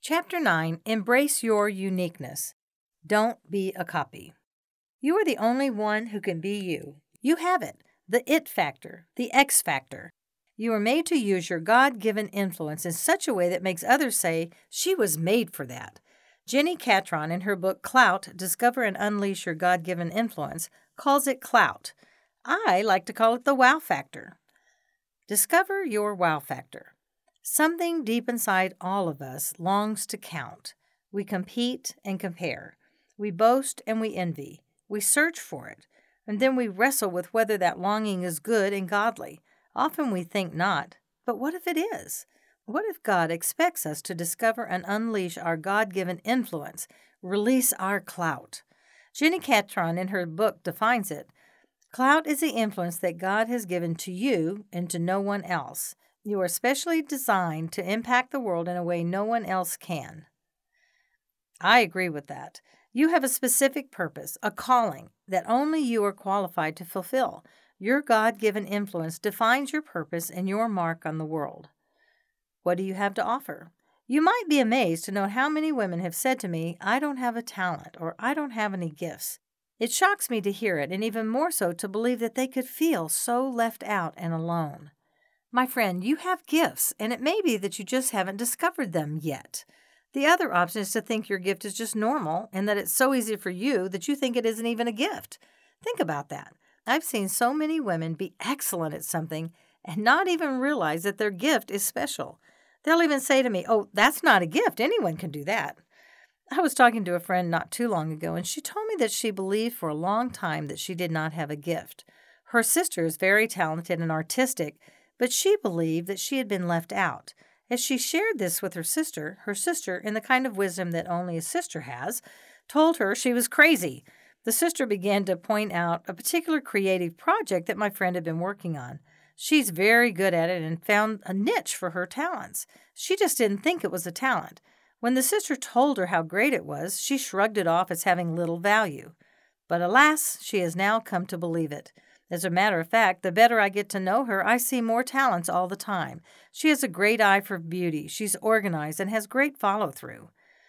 Chapter 9, Embrace Your Uniqueness. Don't be a copy. You are the only one who can be you. You have it, the it factor, the X factor. You are made to use your God-given influence in such a way that makes others say, she was made for that. Jenny Catron, in her book Clout, Discover and Unleash Your God-Given Influence, calls it clout. I like to call it the wow factor. Discover your wow factor. Something deep inside all of us longs to count. We compete and compare. We boast and we envy. We search for it. And then we wrestle with whether that longing is good and godly. Often we think not. But what if it is? What if God expects us to discover and unleash our God-given influence, release our clout? Jenny Catron, in her book, defines it. Clout is the influence that God has given to you and to no one else. You are specially designed to impact the world in a way no one else can. I agree with that. You have a specific purpose, a calling that only you are qualified to fulfill. Your God-given influence defines your purpose and your mark on the world. What do you have to offer? You might be amazed to know how many women have said to me, I don't have a talent, or I don't have any gifts. It shocks me to hear it, and even more so to believe that they could feel so left out and alone. My friend, you have gifts, and it may be that you just haven't discovered them yet. The other option is to think your gift is just normal and that it's so easy for you that you think it isn't even a gift. Think about that. I've seen so many women be excellent at something and not even realize that their gift is special. They'll even say to me, oh, that's not a gift. Anyone can do that. I was talking to a friend not too long ago, and she told me that she believed for a long time that she did not have a gift. Her sister is very talented and artistic, but she believed that she had been left out. As she shared this with her sister, in the kind of wisdom that only a sister has, told her she was crazy. The sister began to point out a particular creative project that my friend had been working on. She's very good at it and found a niche for her talents. She just didn't think it was a talent. When the sister told her how great it was, she shrugged it off as having little value. But alas, she has now come to believe it. As a matter of fact, the better I get to know her, I see more talents all the time. She has a great eye for beauty. She's organized and has great follow-through.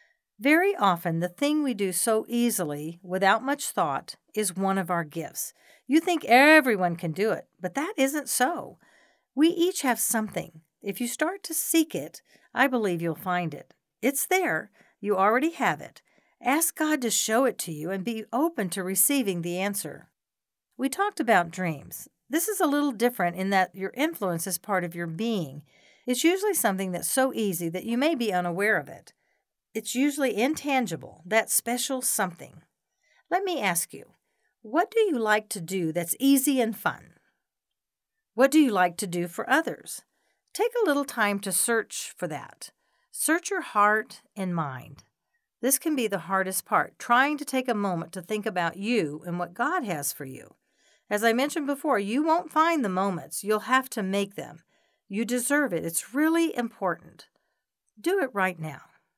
Very often, the thing we do so easily, without much thought, is one of our gifts. You think everyone can do it, but that isn't so. We each have something. If you start to seek it, I believe you'll find it. It's there. You already have it. Ask God to show it to you and be open to receiving the answer. We talked about dreams. This is a little different in that your influence is part of your being. It's usually something that's so easy that you may be unaware of it. It's usually intangible, that special something. Let me ask you, what do you like to do that's easy and fun? What do you like to do for others? Take a little time to search for that. Search your heart and mind. This can be the hardest part, trying to take a moment to think about you and what God has for you. As I mentioned before, you won't find the moments. You'll have to make them. You deserve it. It's really important. Do it right now.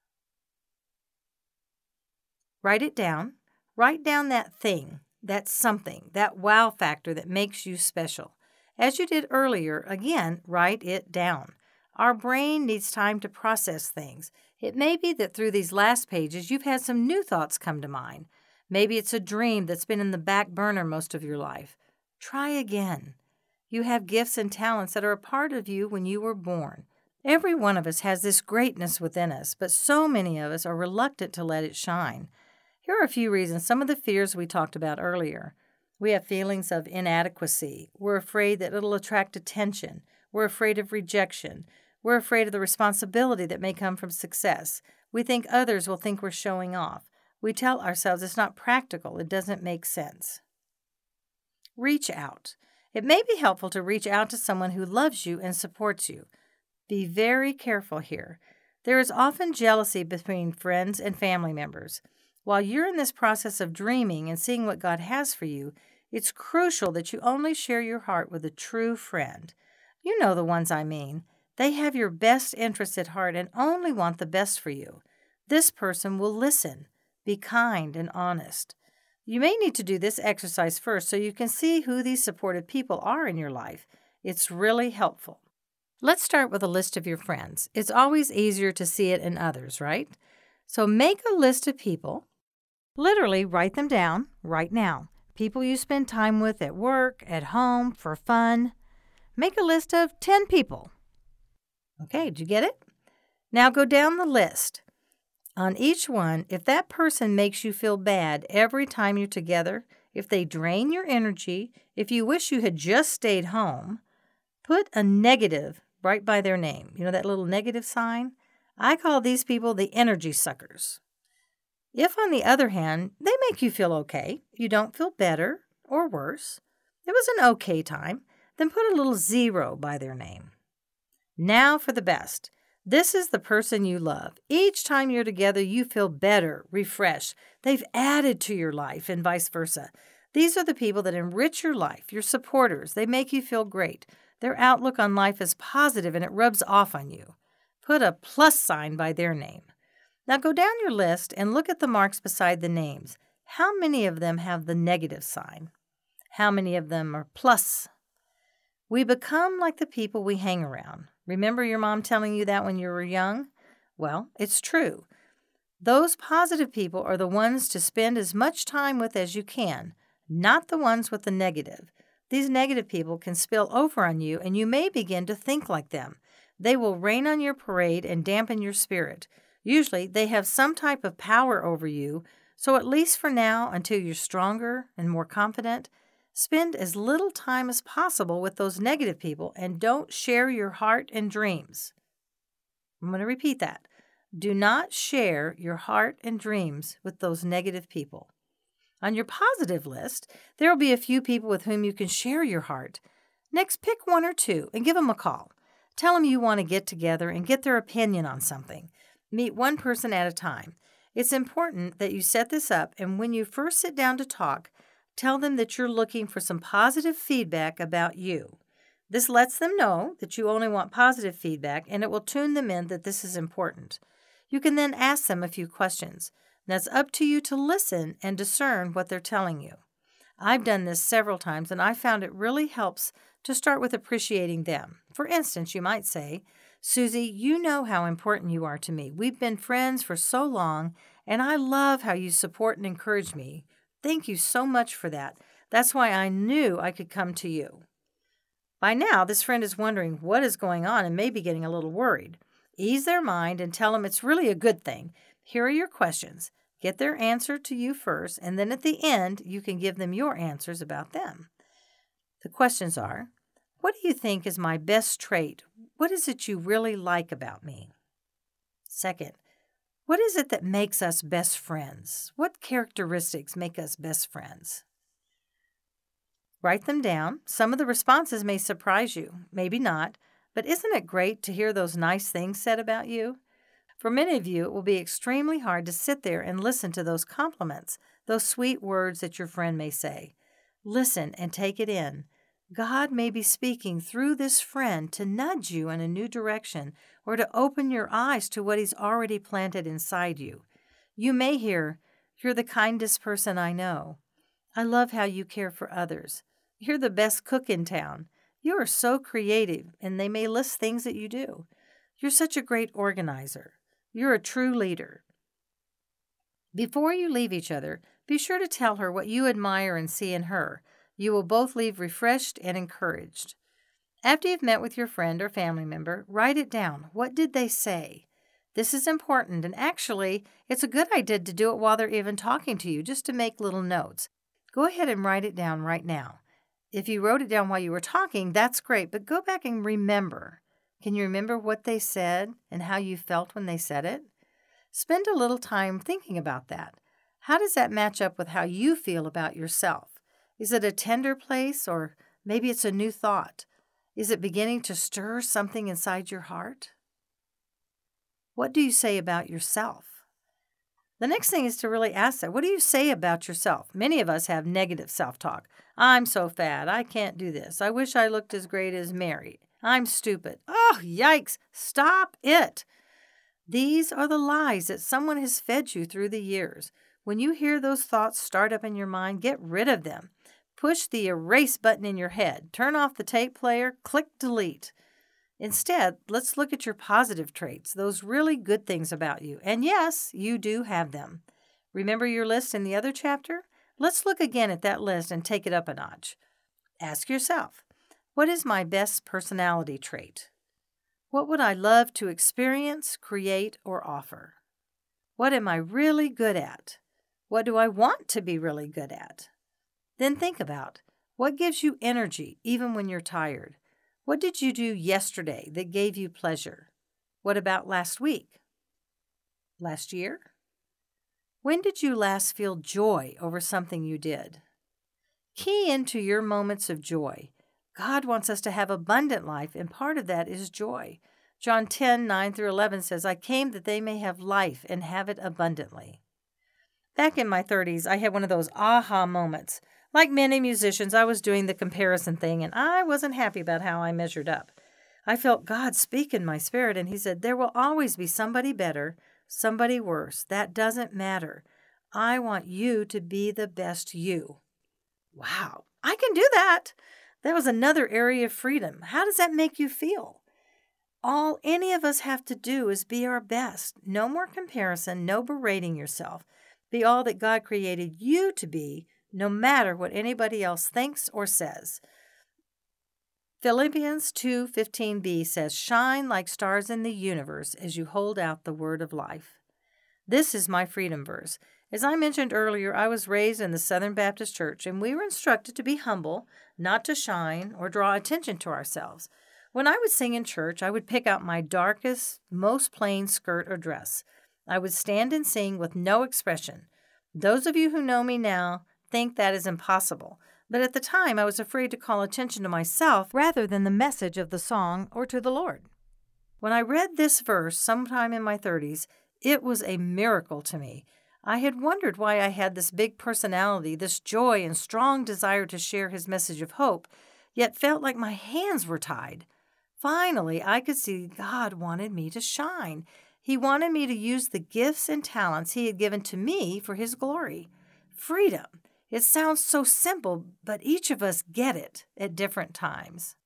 Write it down. Write down that thing, that something, that wow factor that makes you special. As you did earlier, again, write it down. Our brain needs time to process things. It may be that through these last pages you've had some new thoughts come to mind. Maybe it's a dream that's been in the back burner most of your life. Try again. You have gifts and talents that are a part of you when you were born. Every one of us has this greatness within us, but so many of us are reluctant to let it shine. Here are a few reasons, some of the fears we talked about earlier. We have feelings of inadequacy. We're afraid that it'll attract attention. We're afraid of rejection. We're afraid of the responsibility that may come from success. We think others will think we're showing off. We tell ourselves it's not practical, it doesn't make sense. Reach out. It may be helpful to reach out to someone who loves you and supports you. Be very careful here. There is often jealousy between friends and family members. While you're in this process of dreaming and seeing what God has for you, it's crucial that you only share your heart with a true friend. You know the ones I mean. They have your best interests at heart and only want the best for you. This person will listen. Be kind and honest. You may need to do this exercise first so you can see who these supportive people are in your life. It's really helpful. Let's start with a list of your friends. It's always easier to see it in others, right? So make a list of people. Literally write them down right now. People you spend time with at work, at home, for fun. Make a list of 10 people. Okay, did you get it? Now go down the list. On each one, if that person makes you feel bad every time you're together, if they drain your energy, if you wish you had just stayed home, put a negative right by their name. You know that little negative sign? I call these people the energy suckers. If, on the other hand, they make you feel okay, you don't feel better or worse, it was an okay time, then put a little 0 by their name. Now for the best. This is the person you love. Each time you're together, you feel better, refreshed. They've added to your life and vice versa. These are the people that enrich your life, your supporters. They make you feel great. Their outlook on life is positive and it rubs off on you. Put a plus sign by their name. Now go down your list and look at the marks beside the names. How many of them have the negative sign? How many of them are plus? We become like the people we hang around. Remember your mom telling you that when you were young? Well, it's true. Those positive people are the ones to spend as much time with as you can, not the ones with the negative. These negative people can spill over on you, and you may begin to think like them. They will rain on your parade and dampen your spirit. Usually, they have some type of power over you, so at least for now, until you're stronger and more confident, spend as little time as possible with those negative people and don't share your heart and dreams. I'm going to repeat that. Do not share your heart and dreams with those negative people. On your positive list, there will be a few people with whom you can share your heart. Next, pick 1 or 2 and give them a call. Tell them you want to get together and get their opinion on something. Meet one person at a time. It's important that you set this up, and when you first sit down to talk, tell them that you're looking for some positive feedback about you. This lets them know that you only want positive feedback, and it will tune them in that this is important. You can then ask them a few questions. That's up to you to listen and discern what they're telling you. I've done this several times, and I found it really helps to start with appreciating them. For instance, you might say, Susie, you know how important you are to me. We've been friends for so long, and I love how you support and encourage me. Thank you so much for that. That's why I knew I could come to you. By now, this friend is wondering what is going on and may be getting a little worried. Ease their mind and tell them it's really a good thing. Here are your questions. Get their answer to you first, and then at the end, you can give them your answers about them. The questions are, what do you think is my best trait? What is it you really like about me? Second, what is it that makes us best friends? What characteristics make us best friends? Write them down. Some of the responses may surprise you, maybe not, but isn't it great to hear those nice things said about you? For many of you, it will be extremely hard to sit there and listen to those compliments, those sweet words that your friend may say. Listen and take it in. God may be speaking through this friend to nudge you in a new direction or to open your eyes to what He's already planted inside you. You may hear, "You're the kindest person I know. I love how you care for others. You're the best cook in town. You are so creative," and they may list things that you do. "You're such a great organizer. You're a true leader." Before you leave each other, be sure to tell her what you admire and see in her. You will both leave refreshed and encouraged. After you've met with your friend or family member, write it down. What did they say? This is important, and actually, it's a good idea to do it while they're even talking to you, just to make little notes. Go ahead and write it down right now. If you wrote it down while you were talking, that's great, but go back and remember. Can you remember what they said and how you felt when they said it? Spend a little time thinking about that. How does that match up with how you feel about yourself? Is it a tender place, or maybe it's a new thought? Is it beginning to stir something inside your heart? What do you say about yourself? The next thing is to really ask that. What do you say about yourself? Many of us have negative self-talk. I'm so fat. I can't do this. I wish I looked as great as Mary. I'm stupid. Oh, yikes. Stop it. These are the lies that someone has fed you through the years. When you hear those thoughts start up in your mind, get rid of them. Push the erase button in your head. Turn off the tape player. Click delete. Instead, let's look at your positive traits, those really good things about you. And yes, you do have them. Remember your list in the other chapter? Let's look again at that list and take it up a notch. Ask yourself, what is my best personality trait? What would I love to experience, create, or offer? What am I really good at? What do I want to be really good at? Then think about, what gives you energy even when you're tired? What did you do yesterday that gave you pleasure? What about last week? Last year? When did you last feel joy over something you did? Key into your moments of joy. God wants us to have abundant life, and part of that is joy. John 10:9-11 says, I came that they may have life and have it abundantly. Back in my 30s, I had one of those aha moments. Like many musicians, I was doing the comparison thing, and I wasn't happy about how I measured up. I felt God speak in my spirit, and He said, there will always be somebody better, somebody worse. That doesn't matter. I want you to be the best you. Wow, I can do that. That was another area of freedom. How does that make you feel? All any of us have to do is be our best. No more comparison, no berating yourself. Be all that God created you to be, no matter what anybody else thinks or says. Philippians 2:15b says, shine like stars in the universe as you hold out the word of life. This is my freedom verse. As I mentioned earlier, I was raised in the Southern Baptist Church, and we were instructed to be humble, not to shine or draw attention to ourselves. When I would sing in church, I would pick out my darkest, most plain skirt or dress. I would stand and sing with no expression. Those of you who know me now think that is impossible, but at the time I was afraid to call attention to myself rather than the message of the song or to the Lord. When I read this verse sometime in my 30s, it was a miracle to me. I had wondered why I had this big personality, this joy and strong desire to share His message of hope, yet felt like my hands were tied. Finally, I could see God wanted me to shine. He wanted me to use the gifts and talents He had given to me for His glory. Freedom. It sounds so simple, but each of us get it at different times.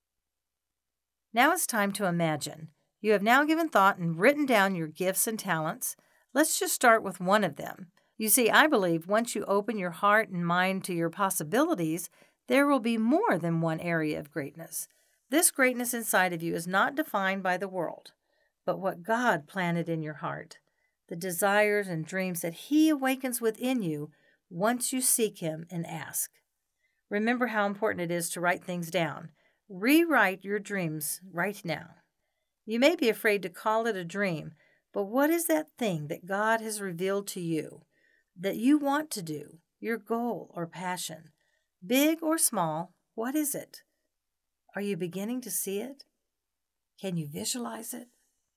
Now it's time to imagine. You have now given thought and written down your gifts and talents. Let's just start with one of them. You see, I believe once you open your heart and mind to your possibilities, there will be more than one area of greatness. This greatness inside of you is not defined by the world, but what God planted in your heart, the desires and dreams that He awakens within you once you seek Him and ask. Remember how important it is to write things down. Rewrite your dreams right now. You may be afraid to call it a dream, but what is that thing that God has revealed to you that you want to do, your goal or passion? Big or small, what is it? Are you beginning to see it? Can you visualize it?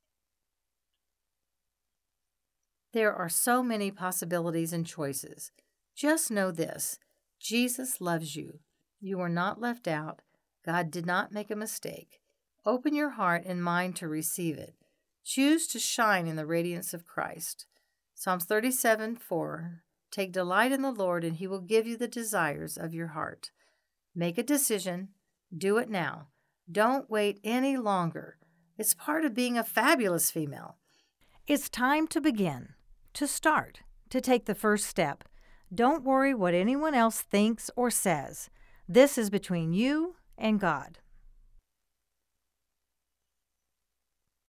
There are so many possibilities and choices. Just know this, Jesus loves you. You are not left out. God did not make a mistake. Open your heart and mind to receive it. Choose to shine in the radiance of Christ. Psalms 37:4. Take delight in the Lord, and He will give you the desires of your heart. Make a decision. Do it now. Don't wait any longer. It's part of being a fabulous female. It's time to begin, to start, to take the first step. Don't worry what anyone else thinks or says. This is between you and God.